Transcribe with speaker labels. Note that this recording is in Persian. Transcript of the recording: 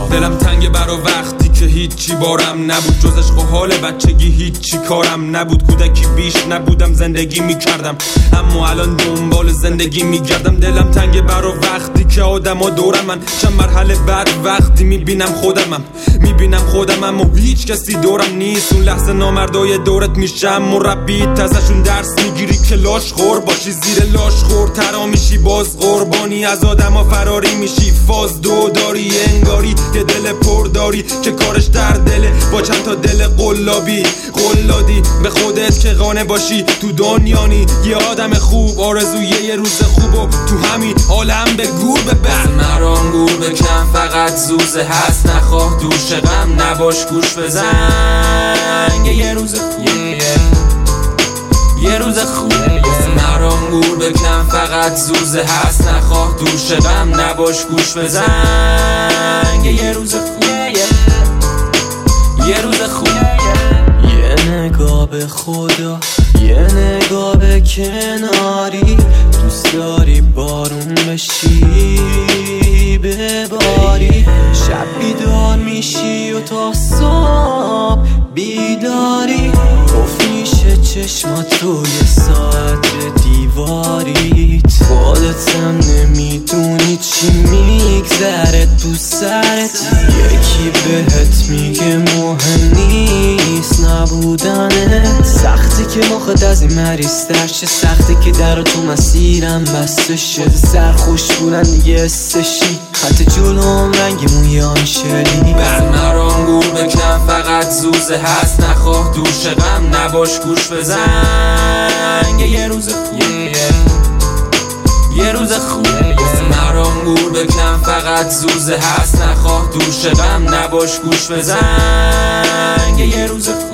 Speaker 1: دلم تنگ برا وقتی که هیچی بارم نبود، جز عشق و حال بچگی هیچی کارم نبود. کودکی بیش نبودم زندگی میکردم، اما الان دنبال زندگی میگردم. دلم تنگ برا وقتی که آدما دورمن، چند مرحله بعد وقتی میبینم خودمم و هیچ کسی دورم نیست. اون لحظه نامردای دورت میشم مربیت، ازشون درس میگیری که لاش خور باشی، زیر لاش خور ترا میشی، باز قربانی از آدما فراری میشی. فاز دو داری انگاری یه دل پر داری که کارش در دله، با چند تا دل قلابی قلادی به خودت که قانع باشی تو دنیانی. یه آدم خوب آرزوی یه روز خوب و تو همین عالم به گور ببر.
Speaker 2: مرام گور بکن فقط زوزه هست، نخواه دوش غم نباش گوش بزن. یه روز خوب مرام گور بکن فقط زوزه هست، نخواه دوش غم نباش گوش بزن. یه روز خوب
Speaker 3: یه نگاه به خدا، یه نگاه به کناری، دوست داری بارون بشی بباری، شب بیدار میشی و تا صبح بیداری، گفت میشه چشمات روی ساعت دیواریت، خودتم نمیدونی چی میگذره تو سرت. یکی بهت میگه مهم نیست نبودنت، سختی که مخت از این مریض‌تر شه، سختی که در تو مسیرم بسته شه، سرخوش بودن دیگه استشی، خط جلوم رنگ مویان شلی.
Speaker 2: مرام گور بکن فقط زوزه هست، نخواه دوش غم نباش گوش بزن. یه روز خوب مرام گور بکن فقط زوزه هست، نخواه دوش غم نباش گوش بزن. یه روز خوب